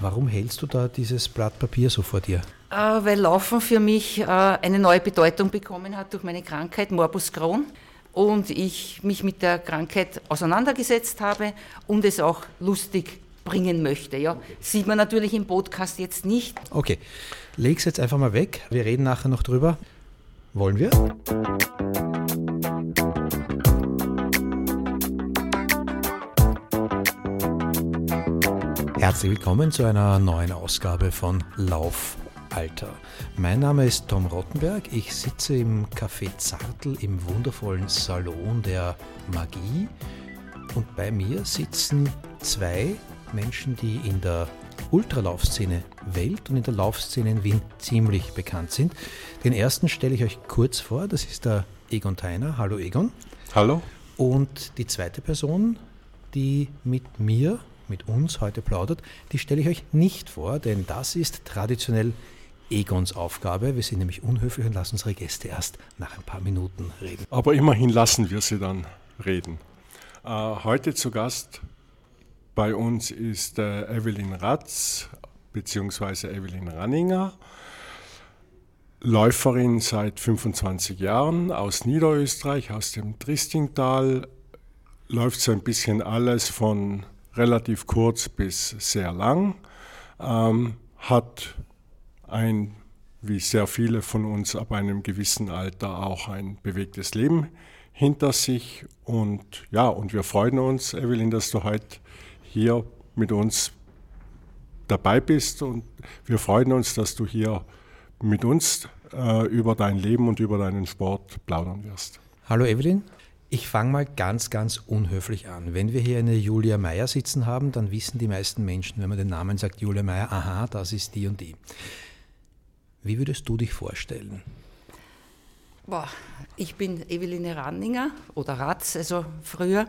Warum hältst du da dieses Blatt Papier so vor dir? Weil Laufen für mich eine neue Bedeutung bekommen hat durch meine Krankheit Morbus Crohn und ich mich mit der Krankheit auseinandergesetzt habe und es auch lustig bringen möchte. Ja. Sieht man natürlich im Podcast jetzt nicht. Okay, leg's jetzt einfach mal weg. Wir reden nachher noch drüber. Wollen wir? Herzlich willkommen zu einer neuen Ausgabe von Laufalter. Mein Name ist Tom Rottenberg. Ich sitze im Café Zartl im wundervollen Salon der Magie. Und bei mir sitzen zwei Menschen, die in der Ultralaufszene Welt und in der Laufszene in Wien ziemlich bekannt sind. Den ersten stelle ich euch kurz vor. Das ist der Egon Theiner. Hallo Egon. Hallo. Und die zweite Person, die mit uns heute plaudert, die stelle ich euch nicht vor, denn das ist traditionell Egons Aufgabe. Wir sind nämlich unhöflich und lassen unsere Gäste erst nach ein paar Minuten reden. Aber immerhin lassen wir sie dann reden. Heute zu Gast bei uns ist Evelyn Ratz bzw. Evelyn Ranninger, Läuferin seit 25 Jahren aus Niederösterreich, aus dem Triestingtal, läuft so ein bisschen alles von relativ kurz bis sehr lang, hat wie sehr viele von uns ab einem gewissen Alter auch ein bewegtes Leben hinter sich und wir freuen uns, Evelyn, dass du heute hier mit uns dabei bist und wir freuen uns, dass du hier mit uns über dein Leben und über deinen Sport plaudern wirst. Hallo Evelyn. Ich fange mal ganz, ganz unhöflich an. Wenn wir hier eine Julia Meyer sitzen haben, dann wissen die meisten Menschen, wenn man den Namen sagt, Julia Meyer, aha, das ist die und die. Wie würdest du dich vorstellen? Ich bin Evelyn Ranninger oder Ratz, also früher.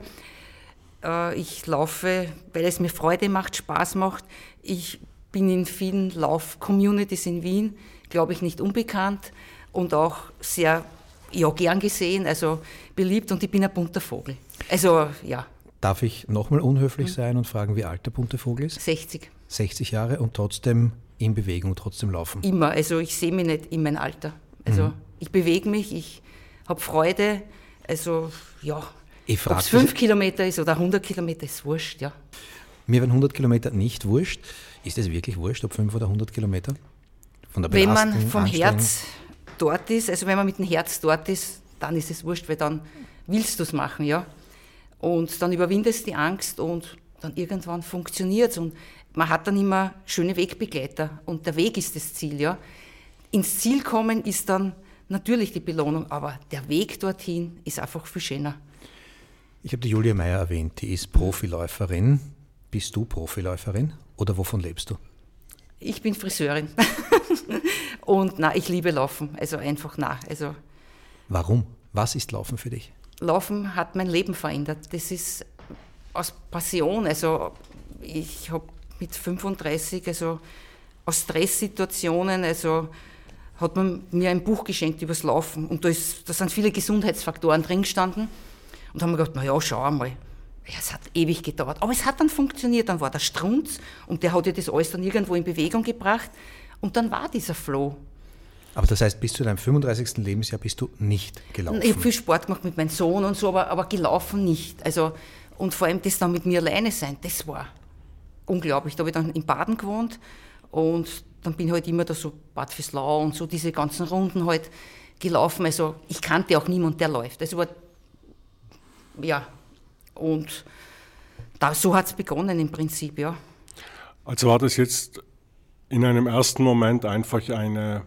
Ich laufe, weil es mir Freude macht, Spaß macht. Ich bin in vielen Lauf-Communities in Wien, glaube ich, nicht unbekannt und auch sehr gern gesehen, also beliebt und ich bin ein bunter Vogel. Also, ja. Darf ich nochmal unhöflich sein und fragen, wie alt der bunte Vogel ist? 60. 60 Jahre und trotzdem in Bewegung, trotzdem laufen? Immer, also ich sehe mich nicht in meinem Alter. Also ich bewege mich, ich habe Freude, also ja. Ob es 5 Kilometer ist oder 100 Kilometer, ist wurscht, ja. Mir wären 100 Kilometer nicht wurscht. Ist es wirklich wurscht, ob 5 oder 100 Kilometer? Von der Wenn man vom Herz dort ist, also wenn man mit dem Herz dort ist, dann ist es wurscht, weil dann willst du es machen, ja. Und dann überwindest du die Angst und dann irgendwann funktioniert es. Und man hat dann immer schöne Wegbegleiter und der Weg ist das Ziel, ja. Ins Ziel kommen ist dann natürlich die Belohnung, aber der Weg dorthin ist einfach viel schöner. Ich habe die Julia Meyer erwähnt, die ist Profiläuferin. Bist du Profiläuferin oder wovon lebst du? Ich bin Friseurin und ich liebe Laufen, also einfach Also warum? Was ist Laufen für dich? Laufen hat mein Leben verändert. Das ist aus Passion. Also ich habe mit 35, also aus Stresssituationen, also hat man mir ein Buch geschenkt über das Laufen und da sind viele Gesundheitsfaktoren drin gestanden und haben mir gedacht, schau einmal. Ja, es hat ewig gedauert, aber es hat dann funktioniert, dann war der Strunz und der hat ja das alles dann irgendwo in Bewegung gebracht und dann war dieser Flow. Aber das heißt, bis zu deinem 35. Lebensjahr bist du nicht gelaufen? Ich habe viel Sport gemacht mit meinem Sohn und so, aber gelaufen nicht. Also, und vor allem das dann mit mir alleine sein, das war unglaublich. Da habe ich dann in Baden gewohnt und dann bin ich halt immer da so Bad Vöslau und so diese ganzen Runden halt gelaufen. Also ich kannte auch niemanden, der läuft. Also und so hat es begonnen im Prinzip, ja. Also war das jetzt in einem ersten Moment einfach eine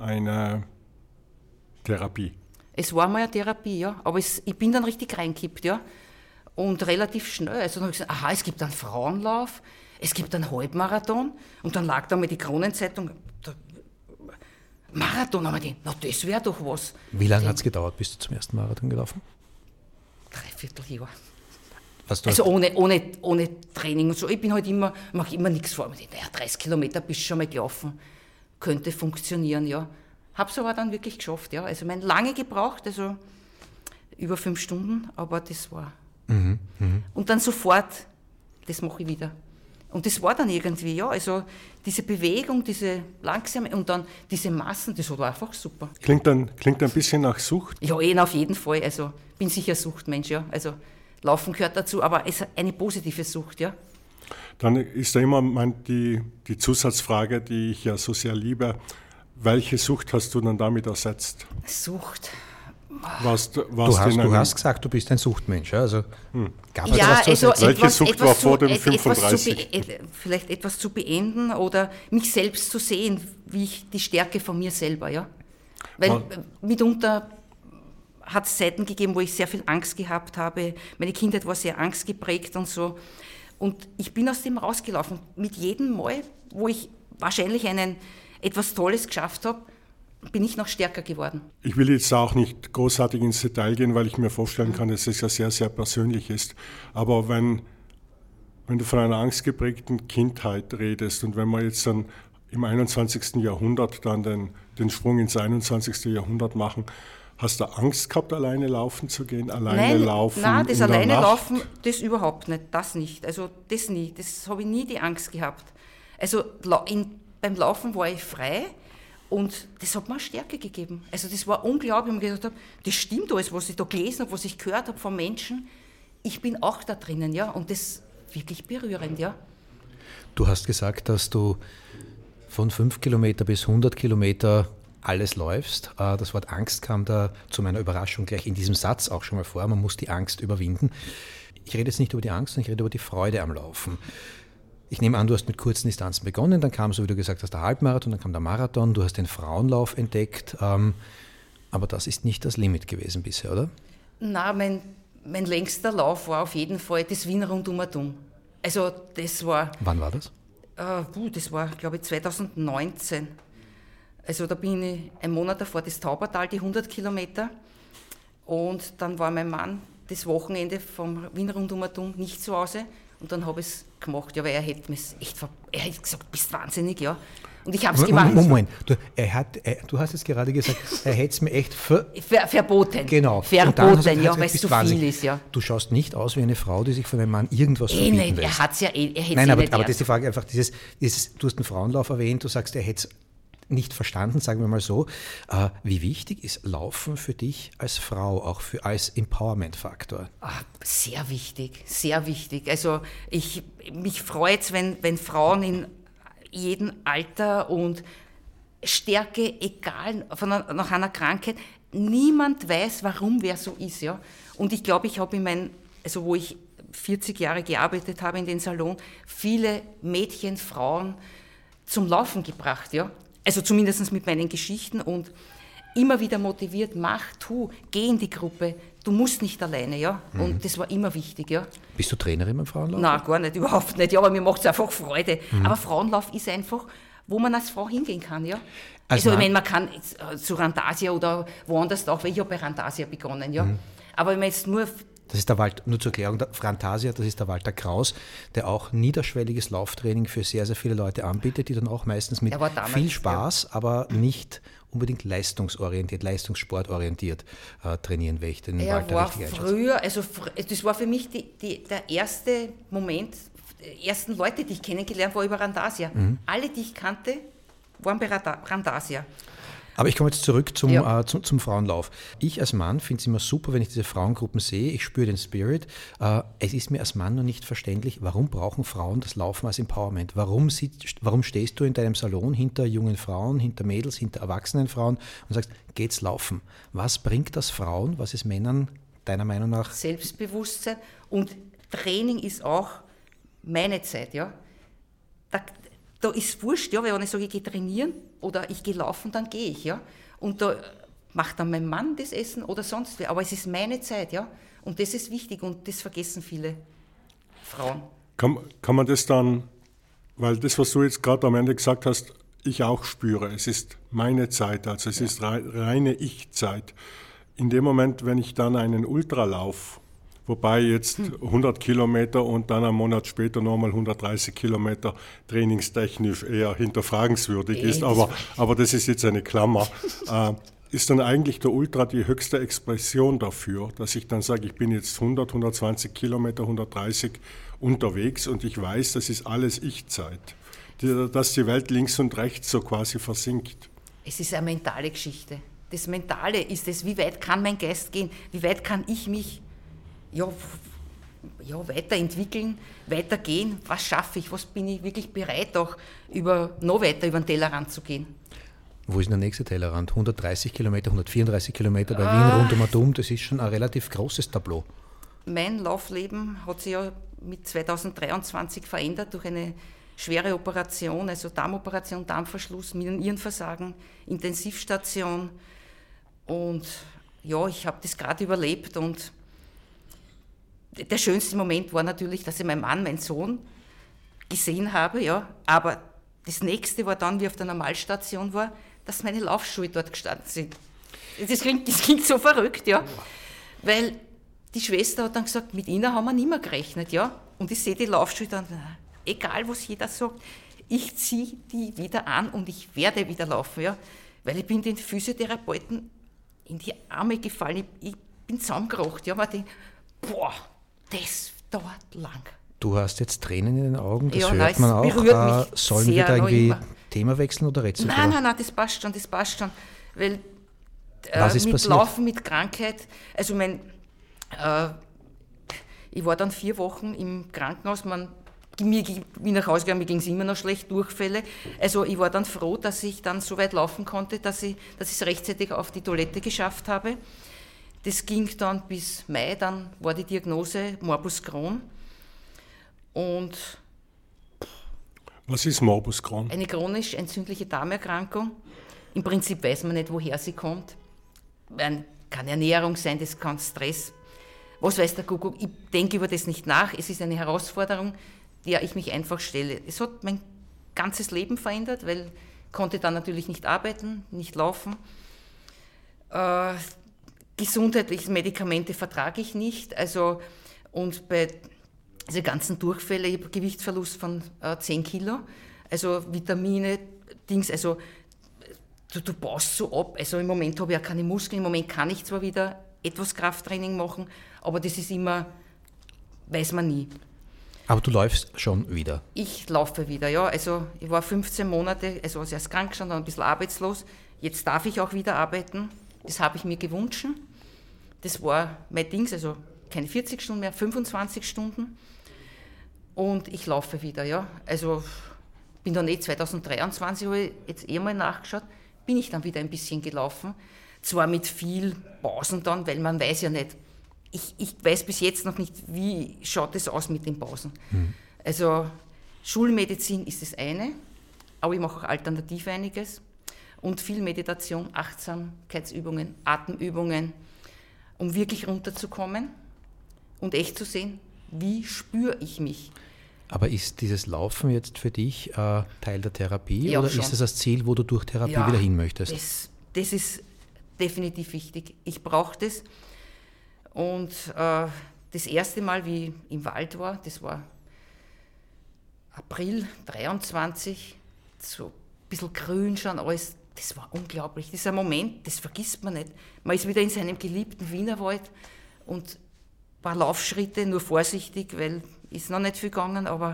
Therapie? Es war mal eine Therapie, ja. Aber ich bin dann richtig reingekippt, ja. Und relativ schnell. Also dann habe ich gesagt, es gibt einen Frauenlauf, es gibt einen Halbmarathon. Und dann lag da mal die Kronenzeitung, Marathon, haben wir gedacht, das wäre doch was. Wie lange hat es gedauert, bis du zum ersten Marathon gelaufen? 3/4 Jahr. Also ohne Training und so. Ich bin halt mache immer nichts vor. Ich denke, 30 Kilometer bist du schon mal gelaufen. Könnte funktionieren, ja. Habe es aber dann wirklich geschafft, ja. Also lange gebraucht, also über 5 Stunden, aber das war. Und dann sofort, das mache ich wieder. Und das war dann irgendwie, ja, also diese Bewegung, diese langsame und dann diese Massen, das war einfach super. Klingt ein bisschen nach Sucht? Ja, auf jeden Fall, also bin sicher Suchtmensch, ja, also Laufen gehört dazu, aber es ist eine positive Sucht, ja. Dann ist da immer die Zusatzfrage, die ich ja so sehr liebe, welche Sucht hast du dann damit ersetzt? Sucht. Du hast gesagt, du bist ein Suchtmensch. Also gab es ja, was zu welche Sucht war vor dem 35? Vielleicht etwas zu beenden oder mich selbst zu sehen, wie ich die Stärke von mir selber, ja. Weil mitunter hat es Zeiten gegeben, wo ich sehr viel Angst gehabt habe. Meine Kindheit war sehr angstgeprägt und so. Und ich bin aus dem rausgelaufen. Mit jedem Mal, wo ich wahrscheinlich etwas Tolles geschafft habe, bin ich noch stärker geworden. Ich will jetzt auch nicht großartig ins Detail gehen, weil ich mir vorstellen kann, dass es ja sehr, sehr persönlich ist. Aber wenn du von einer angstgeprägten Kindheit redest und wenn wir jetzt dann im 21. Jahrhundert dann den Sprung ins 21. Jahrhundert machen, hast du Angst gehabt, alleine laufen zu gehen? Nein, das alleine laufen, das überhaupt nicht, das nicht. Also das nie, das habe ich nie die Angst gehabt. Also beim Laufen war ich frei. Und das hat mir eine Stärke gegeben. Also das war unglaublich. Und ich gedacht habe, das stimmt alles, was ich da gelesen habe, was ich gehört habe von Menschen. Ich bin auch da drinnen, ja. Und das ist wirklich berührend, ja. Du hast gesagt, dass du von 5 Kilometer bis 100 Kilometer alles läufst. Das Wort Angst kam da zu meiner Überraschung gleich in diesem Satz auch schon mal vor. Man muss die Angst überwinden. Ich rede jetzt nicht über die Angst, sondern ich rede über die Freude am Laufen. Ich nehme an, du hast mit kurzen Distanzen begonnen, dann kam, so wie du gesagt hast, der Halbmarathon, dann kam der Marathon, du hast den Frauenlauf entdeckt, aber das ist nicht das Limit gewesen bisher, oder? Nein, mein längster Lauf war auf jeden Fall das Wien Rundum. Also das war... Wann war das? Das war, glaube ich, 2019. Also da bin ich einen Monat davor das Taubertal, die 100 Kilometer. Und dann war mein Mann das Wochenende vom Wien Rundum nicht zu Hause. Und dann habe ich es gemacht, ja, weil er hätte gesagt, du bist wahnsinnig, ja. Und ich habe es gemacht. Moment, du hast jetzt gerade gesagt, er hätte es mir echt verboten. Genau. Verboten, ja, weil es zu viel ist, ja. Du schaust nicht aus wie eine Frau, die sich von einem Mann irgendwas verbieten lässt. Er hat es ja er hätte Nein, aber das ist die Frage einfach, du hast den Frauenlauf erwähnt, du sagst, er hätte es nicht verstanden, sagen wir mal so. Wie wichtig ist Laufen für dich als Frau, auch als Empowerment-Faktor? Sehr wichtig, sehr wichtig. Also mich freut es, wenn Frauen in jedem Alter und Stärke, egal nach einer Krankheit, niemand weiß, warum wer so ist. Ja? Und ich glaube, ich habe wo ich 40 Jahre gearbeitet habe in den Salon, viele Mädchen, Frauen zum Laufen gebracht, ja. Also zumindest mit meinen Geschichten und immer wieder motiviert, mach, tu, geh in die Gruppe, du musst nicht alleine, ja. Und das war immer wichtig, ja. Bist du Trainerin beim Frauenlauf? Nein, gar nicht, überhaupt nicht, ja, aber mir macht es einfach Freude. Aber Frauenlauf ist einfach, wo man als Frau hingehen kann, ja. Also ich meine, man kann zu Randasia oder woanders auch, weil ich habe bei Randasia begonnen, ja. Aber wenn man jetzt nur... Das ist der Walter, nur zur Erklärung, Randasia, das ist der Walter Kraus, der auch niederschwelliges Lauftraining für sehr, sehr viele Leute anbietet, die dann auch meistens mit viel Spaß, aber nicht unbedingt leistungsorientiert, leistungssportorientiert trainieren, welche ich den Walter richtig einschätze. Früher, also das war für mich der erste Moment, die ersten Leute, die ich kennengelernt habe, war über Randasia. Alle, die ich kannte, waren bei Randasia. Aber ich komme jetzt zurück zum Frauenlauf. Ich als Mann finde es immer super, wenn ich diese Frauengruppen sehe. Ich spüre den Spirit. Es ist mir als Mann noch nicht verständlich, warum brauchen Frauen das Laufen als Empowerment? Warum stehst du in deinem Salon hinter jungen Frauen, hinter Mädels, hinter erwachsenen Frauen und sagst, geht's laufen? Was bringt das Frauen? Was ist Männern deiner Meinung nach? Selbstbewusstsein und Training ist auch meine Zeit, ja. Da ist wurscht, ja, weil wenn ich sage, ich gehe trainieren oder ich gehe laufen, dann gehe ich, ja. Und da macht dann mein Mann das Essen oder sonst wer. Aber es ist meine Zeit, ja. Und das ist wichtig und das vergessen viele Frauen. Kann man das dann, weil das, was du jetzt gerade am Ende gesagt hast, ich auch spüre, es ist meine Zeit, also es ist reine Ich-Zeit. In dem Moment, wenn ich dann einen Ultralauf, wobei jetzt 100 Kilometer und dann einen Monat später nochmal 130 Kilometer trainingstechnisch eher hinterfragenswürdig ist, aber das ist jetzt eine Klammer. ist dann eigentlich der Ultra die höchste Expression dafür, dass ich dann sage, ich bin jetzt 100, 120 Kilometer, 130 unterwegs und ich weiß, das ist alles Ich-Zeit, dass die Welt links und rechts so quasi versinkt. Es ist eine mentale Geschichte. Das Mentale ist es, wie weit kann mein Geist gehen, wie weit kann ich mich weiterentwickeln, weitergehen, was schaffe ich, was bin ich wirklich bereit, auch noch weiter über den Tellerrand zu gehen. Wo ist denn der nächste Tellerrand? 130 Kilometer, 134 Kilometer bei Wien rund um Atom, das ist schon ein relativ großes Tableau. Mein Laufleben hat sich ja mit 2023 verändert durch eine schwere Operation, also Darmoperation, Darmverschluss, Nierenversagen, Intensivstation. Und ja, ich habe das gerade überlebt und der schönste Moment war natürlich, dass ich meinen Mann, meinen Sohn gesehen habe, ja. Aber das nächste war dann, wie ich auf der Normalstation war, dass meine Laufschuhe dort gestanden sind. Das klingt so verrückt, ja. Weil die Schwester hat dann gesagt, mit Ihnen haben wir nicht mehr gerechnet, ja. Und ich sehe die Laufschuhe dann, egal was jeder sagt, ich ziehe die wieder an und ich werde wieder laufen, ja. Weil ich bin den Physiotherapeuten in die Arme gefallen, ich bin zusammengeraucht, ja. Man denkt, boah, das dauert lang. Du hast jetzt Tränen in den Augen, das ja, hört man auch. Berührt mich sollen sehr, wir da irgendwie immer. Thema wechseln oder redest du Nein, das passt schon. Weil was ist mit passiert? Laufen, mit Krankheit, also ich war dann 4 Wochen im Krankenhaus, wie nach Hause gegangen, mir ging es immer noch schlecht, Durchfälle. Also ich war dann froh, dass ich dann so weit laufen konnte, dass ich es rechtzeitig auf die Toilette geschafft habe. Das ging dann bis Mai, dann war die Diagnose Morbus Crohn. Und was ist Morbus Crohn? eine chronisch entzündliche Darmerkrankung. Im Prinzip weiß man nicht, woher sie kommt. Kann Ernährung sein, das kann Stress. Was weiß der Kuckuck? Ich denke über das nicht nach. Es ist eine Herausforderung, der ich mich einfach stelle. Es hat mein ganzes Leben verändert, weil ich konnte dann natürlich nicht arbeiten, nicht laufen. Gesundheitliche Medikamente vertrage ich nicht. Also, und bei diese ganzen Durchfälle, ich habe Gewichtsverlust von 10 Kilo, also Vitamine, also du baust so ab. Also im Moment habe ich ja keine Muskeln, im Moment kann ich zwar wieder etwas Krafttraining machen, aber das ist immer, weiß man nie. Aber du läufst schon wieder? Ich laufe wieder, ja. Also ich war 15 Monate, also erst krank schon, dann ein bisschen arbeitslos. Jetzt darf ich auch wieder arbeiten. Das habe ich mir gewünscht. Das war mein Ding, also keine 40 Stunden mehr, 25 Stunden. Und ich laufe wieder, ja. Also bin dann 2023, habe ich jetzt mal nachgeschaut, bin ich dann wieder ein bisschen gelaufen. Zwar mit viel Pausen dann, weil man weiß ja nicht, ich weiß bis jetzt noch nicht, wie schaut es aus mit den Pausen. Also Schulmedizin ist das eine, aber ich mache auch alternativ einiges. Und viel Meditation, Achtsamkeitsübungen, Atemübungen, um wirklich runterzukommen und echt zu sehen, wie spüre ich mich. Aber ist dieses Laufen jetzt für dich Teil der Therapie Ja, oder schon. ist das Ziel, wo du durch Therapie Ja, wieder hin möchtest? Das ist definitiv wichtig. Ich brauche das. Und das erste Mal, wie ich im Wald war, das war April 23, so ein bisschen grün schon alles, das war unglaublich. Das ist ein Moment, das vergisst man nicht. Man ist wieder in seinem geliebten Wienerwald und ein paar Laufschritte, nur vorsichtig, weil ist noch nicht viel gegangen, aber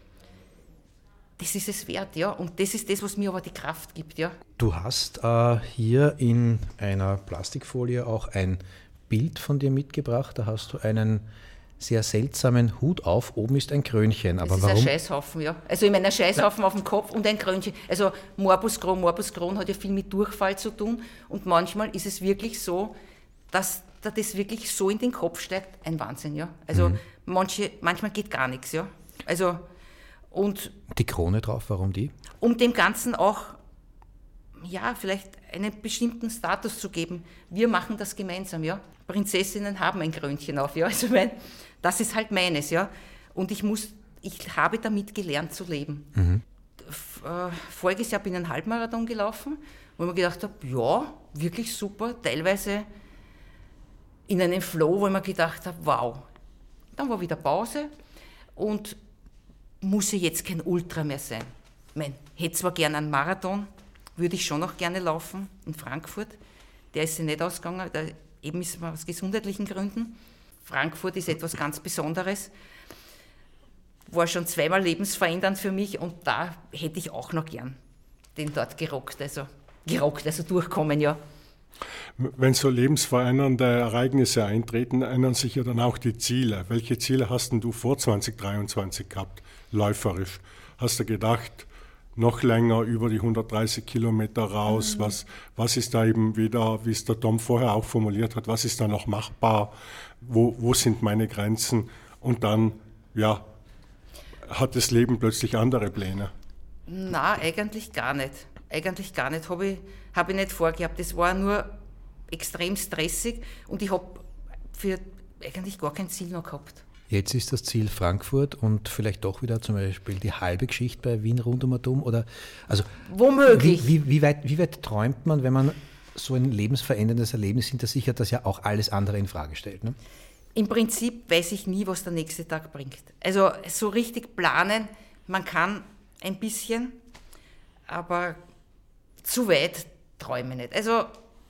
das ist es wert, ja. Und das ist das, was mir aber die Kraft gibt, ja. Du hast hier in einer Plastikfolie auch ein Bild von dir mitgebracht. Da hast du einen sehr seltsamen Hut auf. Oben ist ein Krönchen. Aber das ist warum? ein Scheißhaufen, ja. Also ich meine, ein Scheißhaufen auf dem Kopf und ein Krönchen. Also Morbus Crohn hat ja viel mit Durchfall zu tun. Und manchmal ist es wirklich so, dass da das wirklich so in den Kopf steigt. Ein Wahnsinn, ja. Also manchmal geht gar nichts, ja. Also und Die Krone drauf, warum die? um dem Ganzen auch, ja, vielleicht einen bestimmten Status zu geben. Wir machen das gemeinsam, ja. Prinzessinnen haben ein Krönchen auf, ja. Also das ist halt meines, ja. Und ich habe damit gelernt zu leben. Voriges Jahr bin ich einen Halbmarathon gelaufen, wo ich mir gedacht habe, ja, wirklich super, teilweise in einem Flow, wo ich mir gedacht habe, wow. Dann war wieder Pause und muss ja jetzt kein Ultra mehr sein. Ich meine, hätte zwar gerne einen Marathon, würde ich schon noch gerne laufen in Frankfurt. der ist sich nicht ausgegangen, eben ist man aus gesundheitlichen Gründen. Frankfurt ist etwas ganz Besonderes, war schon zweimal lebensverändernd für mich und da hätte ich auch noch gern den dort gerockt, also durchkommen, ja. Wenn so lebensverändernde Ereignisse eintreten, ändern sich ja dann auch die Ziele. Welche Ziele hast denn du vor 2023 gehabt, läuferisch? Hast du gedacht, noch länger über die 130 Kilometer raus? Was ist da eben wieder, wie es der Tom vorher auch formuliert hat, was ist da noch machbar? Wo sind meine Grenzen? Und dann, ja, hat das Leben plötzlich andere Pläne? Na, eigentlich gar nicht. Habe ich nicht vorgehabt. Das war nur extrem stressig und ich habe für eigentlich gar kein Ziel noch gehabt. Jetzt ist das Ziel Frankfurt und vielleicht doch wieder zum Beispiel die halbe Geschichte bei Wien rund um Atom? Oder, also, womöglich. Wie weit träumt man, wenn man so ein lebensveränderndes Erlebnis hinter sich hat, das ja auch alles andere in Frage stellt? Ne? Im Prinzip weiß ich nie, was der nächste Tag bringt. Also so richtig planen, man kann ein bisschen, aber zu weit träume nicht. Also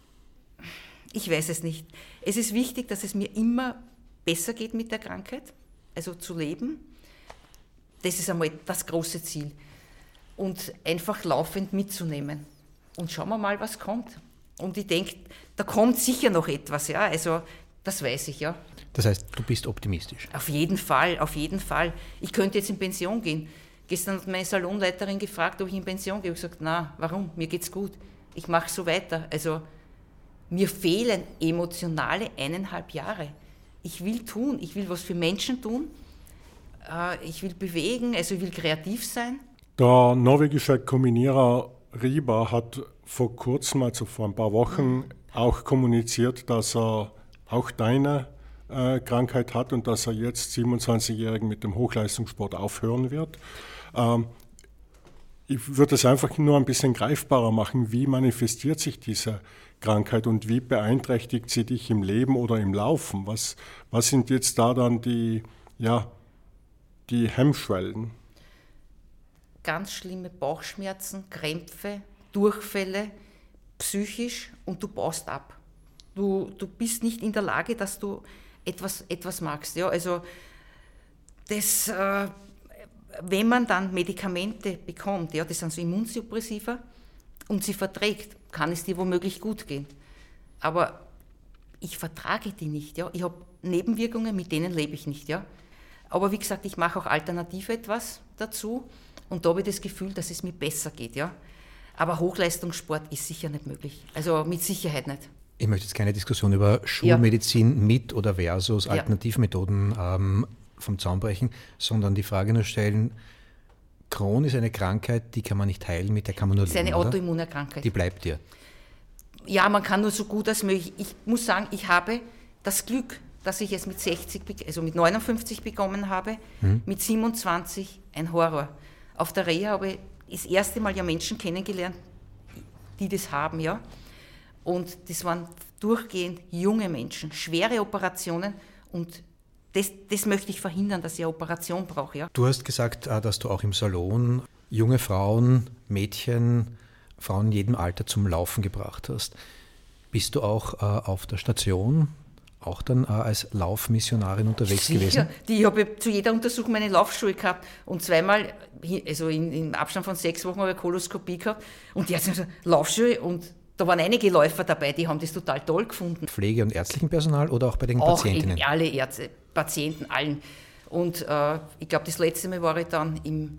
ich weiß es nicht. Es ist wichtig, dass es mir immer besser geht mit der Krankheit, also zu leben. Das ist einmal das große Ziel. Und einfach laufend mitzunehmen. Und schauen wir mal, was kommt. Und ich denke, da kommt sicher noch etwas, ja. Also das weiß ich, ja. Das heißt, du bist optimistisch? Auf jeden Fall. Ich könnte jetzt in Pension gehen. Gestern hat meine Salonleiterin gefragt, ob ich in Pension gehe. Ich habe gesagt, na, warum? Mir geht's gut. Ich mache so weiter. Also mir fehlen emotionale 1,5 Jahre. Ich will tun, ich will was für Menschen tun. Ich will bewegen, also ich will kreativ sein. Der norwegische Kombinierer Riiber hat vor kurzem, also vor ein paar Wochen, auch kommuniziert, dass er auch deine Krankheit hat und dass er jetzt 27-Jährigen mit dem Hochleistungssport aufhören wird. Ich würde es einfach nur ein bisschen greifbarer machen. Wie manifestiert sich diese Krankheit und wie beeinträchtigt sie dich im Leben oder im Laufen? Was sind jetzt da dann die Hemmschwellen? Ganz schlimme Bauchschmerzen, Krämpfe, Durchfälle, psychisch und du baust ab. Du bist nicht in der Lage, dass du etwas magst. Ja? Also das, wenn man dann Medikamente bekommt, ja, das sind so Immunsuppressiva, und sie verträgt, kann es dir womöglich gut gehen. Aber ich vertrage die nicht. Ja? Ich habe Nebenwirkungen, mit denen lebe ich nicht. Ja? Aber wie gesagt, ich mache auch alternativ etwas dazu und da habe ich das Gefühl, dass es mir besser geht. Ja? Aber Hochleistungssport ist sicher nicht möglich. Also mit Sicherheit nicht. Ich möchte jetzt keine Diskussion über Schulmedizin mit oder versus Alternativmethoden vom Zaun brechen, sondern die Frage nur stellen, Crohn ist eine Krankheit, die kann man nicht heilen, mit der kann man nur leben. Das ist eine Autoimmunerkrankheit. Die bleibt dir. Ja, man kann nur so gut als möglich. Ich muss sagen, ich habe das Glück, dass ich es mit mit 59 bekommen habe, mit 27 ein Horror. Auf der Reha habe ich das erste Mal ja Menschen kennengelernt, die das haben, ja. Und das waren durchgehend junge Menschen, schwere Operationen und das möchte ich verhindern, dass ich eine Operation brauche. Ja. Du hast gesagt, dass du auch im Salon junge Frauen, Mädchen, Frauen in jedem Alter zum Laufen gebracht hast. Bist du auch auf der Station auch dann als Laufmissionarin unterwegs gewesen? Ich habe zu jeder Untersuchung meine Laufschuhe gehabt und zweimal, also im Abstand von 6 Wochen habe ich eine Koloskopie gehabt und die hat gesagt, Laufschuhe und da waren einige Läufer dabei, die haben das total toll gefunden. Pflege- und ärztlichen Personal oder auch bei den Patientinnen? Auch alle Ärzte, Patienten, allen. Und ich glaube, das letzte Mal war ich dann im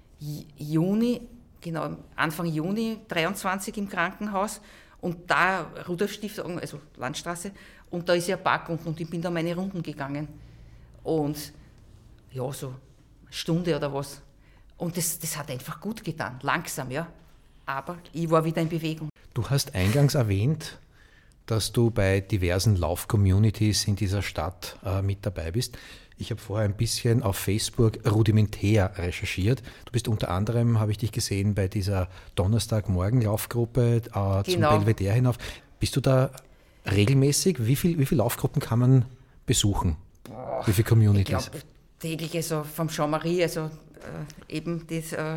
Juni, genau Anfang Juni 23 im Krankenhaus und da Rudolf-Stiftung, also Landstraße, und da ist ja ein Park unten und ich bin da meine Runden gegangen. Und ja, so eine Stunde oder was. Und das hat einfach gut getan, langsam, ja. Aber ich war wieder in Bewegung. Du hast eingangs erwähnt, dass du bei diversen Lauf-Communities in dieser Stadt mit dabei bist. Ich habe vorher ein bisschen auf Facebook rudimentär recherchiert. Du bist unter anderem, habe ich dich gesehen, bei dieser Donnerstagmorgen-Laufgruppe zum Belvedere hinauf. Bist du da regelmäßig? Wie viele Laufgruppen kann man besuchen? Wie viele Communities? Ich glaube täglich, also vom Jean-Marie, also eben das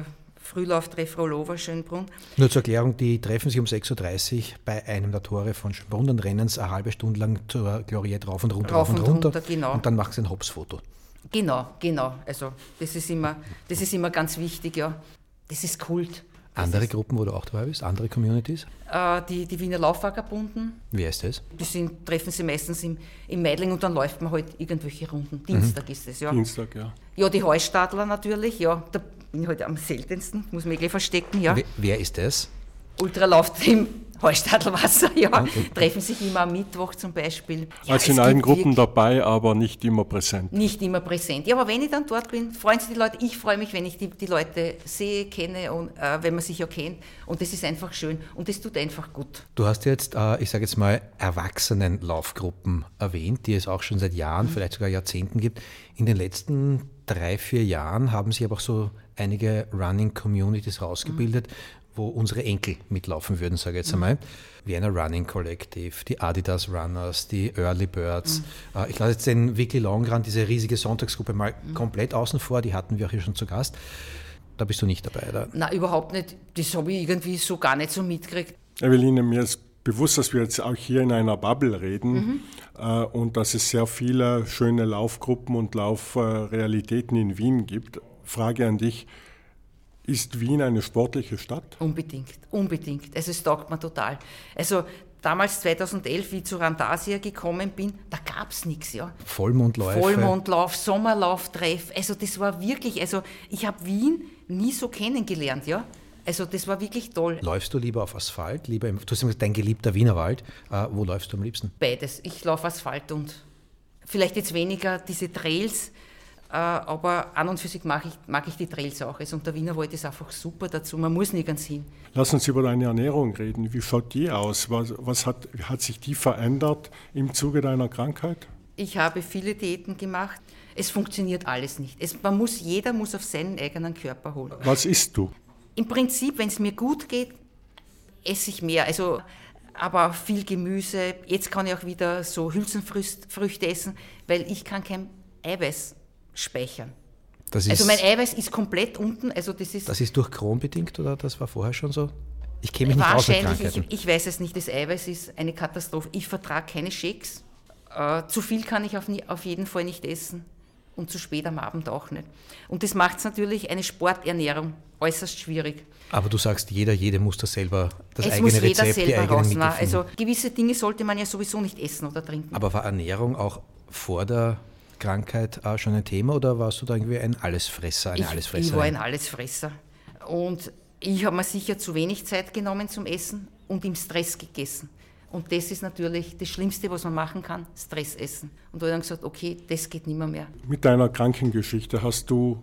Frühlauftreff Rollover Schönbrunn. Nur zur Erklärung, die treffen sich um 6.30 Uhr bei einem der Tore von Schönbrunn und rennen es eine halbe Stunde lang zur Gloriette rauf und runter, genau. Und dann macht sie ein Hopsfoto. Genau. Also das ist immer ganz wichtig, ja. Das ist Kult. Andere Gruppen, wo du auch dabei bist, andere Communities? Die Wiener Laufvagabunden. Wer ist das? Treffen sie meistens im Meidling und dann läuft man halt irgendwelche Runden. Dienstag ist es, ja. Dienstag, ja. Ja, die Heustadler natürlich, ja. Da bin ich halt am seltensten, muss mich gleich verstecken, ja. Wer ist das? Ultralaufteam Heustadlwasser, ja. Okay. Treffen sich immer am Mittwoch zum Beispiel. Ja, also in allen Gruppen dabei, aber nicht immer präsent. Nicht immer präsent. Ja, aber wenn ich dann dort bin, freuen sich die Leute. Ich freue mich, wenn ich die Leute sehe, kenne und wenn man sich ja kennt. Und das ist einfach schön und das tut einfach gut. Du hast jetzt, ich sage jetzt mal, Erwachsenenlaufgruppen erwähnt, die es auch schon seit Jahren, vielleicht sogar Jahrzehnten gibt. In den letzten 3-4 Jahren haben sich aber auch so einige Running Communities rausgebildet, wo unsere Enkel mitlaufen würden, sage ich jetzt einmal. Vienna Running Collective, die Adidas Runners, die Early Birds. Ich lasse jetzt den Weekly Long Run, diese riesige Sonntagsgruppe, mal komplett außen vor, die hatten wir auch hier schon zu Gast. Da bist du nicht dabei, oder? Nein, überhaupt nicht. Das habe ich irgendwie so gar nicht so mitgekriegt. Eveline, mir ist bewusst, dass wir jetzt auch hier in einer Bubble reden und dass es sehr viele schöne Laufgruppen und Laufrealitäten in Wien gibt. Frage an dich. Ist Wien eine sportliche Stadt? Unbedingt. Also es taugt mir total. Also damals 2011, wie ich zu Randasia gekommen bin, da gab es nichts. Ja. Vollmondlauf, Sommerlauftreff. Also das war wirklich, also ich habe Wien nie so kennengelernt. Ja. Also das war wirklich toll. Läufst du lieber auf Asphalt, du hast gesagt, dein geliebter Wienerwald. Wo läufst du am liebsten? Beides. Ich laufe Asphalt und vielleicht jetzt weniger diese Trails, aber an und für sich mag ich die Trails auch. Also, und der Wienerwald ist einfach super dazu, man muss nirgends hin. Lass uns über deine Ernährung reden. Wie schaut die aus? Was hat sich die verändert im Zuge deiner Krankheit? Ich habe viele Diäten gemacht. Es funktioniert alles nicht. Jeder muss auf seinen eigenen Körper holen. Was isst du? Im Prinzip, wenn es mir gut geht, esse ich mehr. Also, aber auch viel Gemüse. Jetzt kann ich auch wieder so Hülsenfrüchte essen, weil ich kann kein Eiweiß speichern. Also mein Eiweiß ist komplett unten. Also das ist durch Crohn bedingt oder das war vorher schon so? Ich kenne mich nicht aus mit Krankheiten. Ich weiß es nicht. Das Eiweiß ist eine Katastrophe. Ich vertrage keine Shakes. Zu viel kann ich auf jeden Fall nicht essen. Und zu spät am Abend auch nicht. Und das macht es natürlich eine Sporternährung äußerst schwierig. Aber du sagst, jede muss da selber das eigene muss jeder Rezept, selber die eigenen raus. Mittel finden. Also gewisse Dinge sollte man ja sowieso nicht essen oder trinken. Aber war Ernährung auch vor der Krankheit schon ein Thema oder warst du da irgendwie ein Allesfresser, Allesfresserin? Ich war ein Allesfresser. Und ich habe mir sicher zu wenig Zeit genommen zum Essen und im Stress gegessen. Und das ist natürlich das Schlimmste, was man machen kann, Stress essen. Und da habe ich dann gesagt, okay, das geht nicht mehr. Mit deiner Krankengeschichte hast du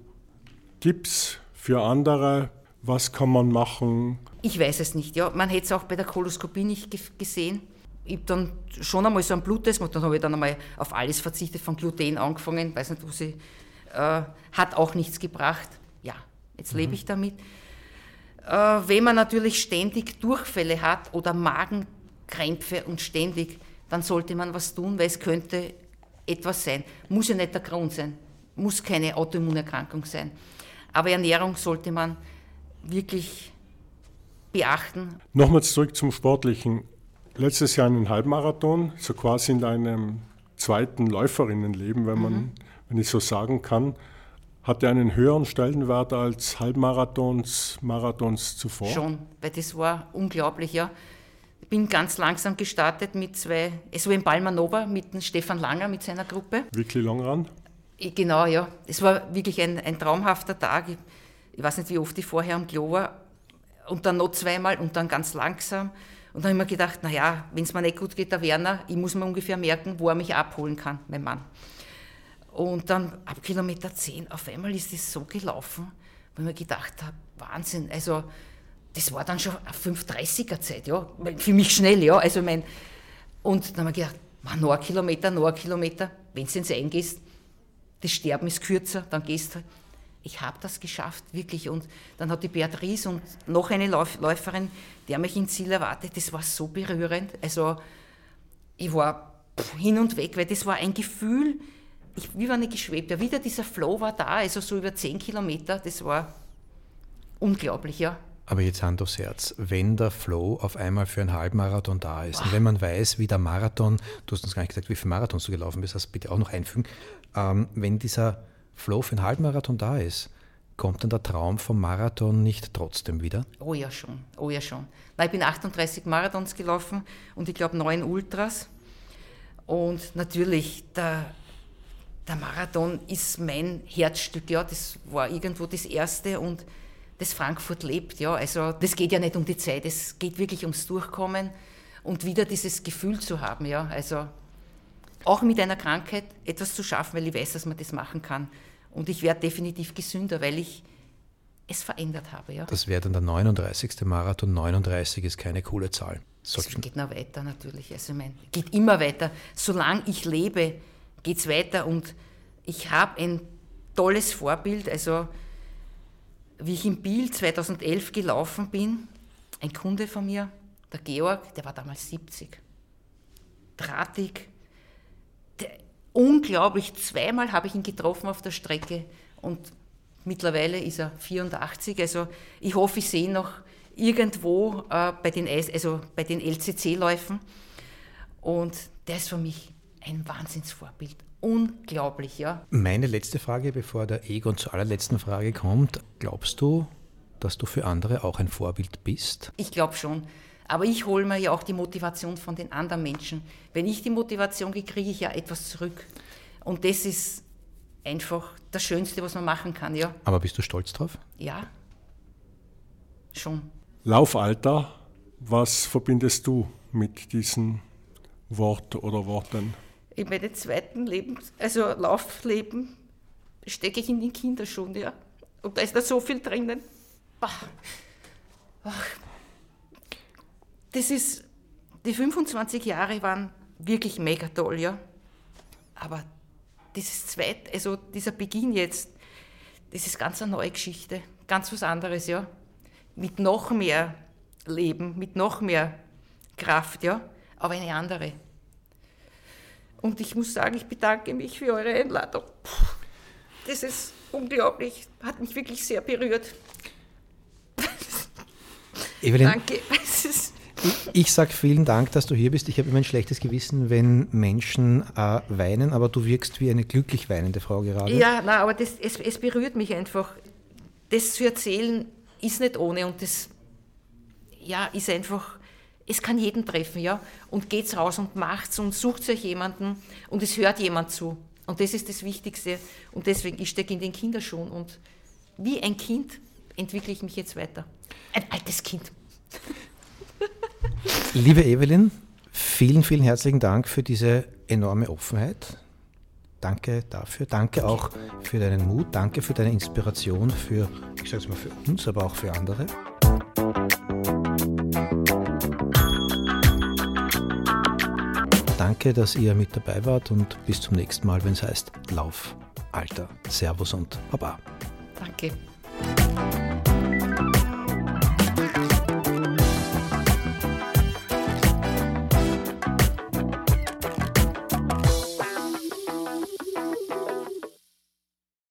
Tipps für andere? Was kann man machen? Ich weiß es nicht. Ja. Man hätte es auch bei der Koloskopie nicht gesehen. Ich habe dann schon einmal so einen Bluttest gemacht, dann habe ich dann einmal auf alles verzichtet, von Gluten angefangen, weiß nicht, hat auch nichts gebracht. Ja, jetzt lebe ich damit. Wenn man natürlich ständig Durchfälle hat oder Magenkrämpfe und ständig, dann sollte man was tun, weil es könnte etwas sein. Muss ja nicht der Crohn sein, muss keine Autoimmunerkrankung sein. Aber Ernährung sollte man wirklich beachten. Nochmals zurück zum Sportlichen. Letztes Jahr einen Halbmarathon, so quasi in deinem zweiten Läuferinnenleben, wenn ich so sagen kann. Hat der einen höheren Stellenwert als Marathons zuvor? Schon, weil das war unglaublich, ja. Ich bin ganz langsam gestartet mit es war in Palmanova mit dem Stefan Langer, mit seiner Gruppe. Weekly Long Run? Genau, ja. Es war wirklich ein traumhafter Tag. Ich weiß nicht, wie oft ich vorher am Klo war. Und dann noch zweimal und dann ganz langsam. Und dann habe ich mir gedacht, naja, wenn es mir nicht gut geht, der Werner, ich muss mir ungefähr merken, wo er mich abholen kann, mein Mann. Und dann ab Kilometer 10, auf einmal ist es so gelaufen, weil ich mir gedacht habe, Wahnsinn, also das war dann schon eine 5:30er Zeit, ja, für mich schnell, ja. Und dann habe ich gedacht, noch ein Kilometer, wenn du ins eingehst, das Sterben ist kürzer, dann gehst du halt. Ich habe das geschafft, wirklich. Und dann hat die Beatrice und noch eine Läuferin, die mich ins Ziel erwartet. Das war so berührend. Also ich war hin und weg, weil das war ein Gefühl, wie wenn ich geschwebt habe. Wieder dieser Flow war da, also so über 10 Kilometer. Das war unglaublich, ja. Aber jetzt Hand aufs Herz, wenn der Flow auf einmal für einen Halbmarathon da ist und wenn man weiß, wie der Marathon, du hast uns gar nicht gesagt, wie viele Marathons du gelaufen bist, das bitte auch noch einfügen, wenn dieser Flow für einen Halbmarathon da ist, kommt dann der Traum vom Marathon nicht trotzdem wieder? Oh ja schon. Nein, ich bin 38 Marathons gelaufen und ich glaube 9 Ultras. Und natürlich, der Marathon ist mein Herzstück, ja, das war irgendwo das Erste und das Frankfurt lebt, ja, also das geht ja nicht um die Zeit, es geht wirklich ums Durchkommen und wieder dieses Gefühl zu haben, ja, also auch mit einer Krankheit etwas zu schaffen, weil ich weiß, dass man das machen kann und ich werde definitiv gesünder, weil ich es verändert habe, ja. Das wäre dann der 39. Marathon, 39 ist keine coole Zahl. Es geht noch weiter natürlich, also ich meine, geht immer weiter, solange ich lebe, geht es weiter und ich habe ein tolles Vorbild, also wie ich in Biel 2011 gelaufen bin, ein Kunde von mir, der Georg, der war damals 70, drahtig, unglaublich, zweimal habe ich ihn getroffen auf der Strecke und mittlerweile ist er 84, also ich hoffe, ich sehe ihn noch irgendwo bei den LCC-Läufen und der ist für mich ein Wahnsinnsvorbild. Unglaublich, ja. Meine letzte Frage, bevor der Egon zur allerletzten Frage kommt. Glaubst du, dass du für andere auch ein Vorbild bist? Ich glaube schon. Aber ich hole mir ja auch die Motivation von den anderen Menschen. Wenn ich die Motivation kriege, kriege ich ja etwas zurück. Und das ist einfach das Schönste, was man machen kann, ja. Aber bist du stolz drauf? Ja, schon. Laufalter, was verbindest du mit diesem Wort oder Worten? In meinem zweiten Laufleben stecke ich in den Kinderschuhen, ja. Und da ist da so viel drinnen. Die 25 Jahre waren wirklich mega toll, ja. Aber dieser Beginn jetzt, das ist ganz eine neue Geschichte, ganz was anderes, ja. Mit noch mehr Leben, mit noch mehr Kraft, ja, aber eine andere. Und ich muss sagen, ich bedanke mich für eure Einladung. Das ist unglaublich, hat mich wirklich sehr berührt. Evelyn, danke. Ich sage vielen Dank, dass du hier bist. Ich habe immer ein schlechtes Gewissen, wenn Menschen weinen, aber du wirkst wie eine glücklich weinende Frau gerade. Ja, nein, aber es berührt mich einfach. Das zu erzählen ist nicht ohne und das ist einfach... Es kann jeden treffen, ja. Und geht's raus und macht's und sucht euch jemanden und es hört jemand zu. Und das ist das Wichtigste. Und deswegen, ich stecke in den Kinderschuhen und wie ein Kind entwickle ich mich jetzt weiter. Ein altes Kind. Liebe Evelyn, vielen, vielen herzlichen Dank für diese enorme Offenheit. Danke dafür. Danke auch für deinen Mut. Danke für deine Inspiration für, ich sage es mal, für uns, aber auch für andere. Danke, dass ihr mit dabei wart und bis zum nächsten Mal, wenn es heißt Lauf, Alter, Servus und Baba. Danke.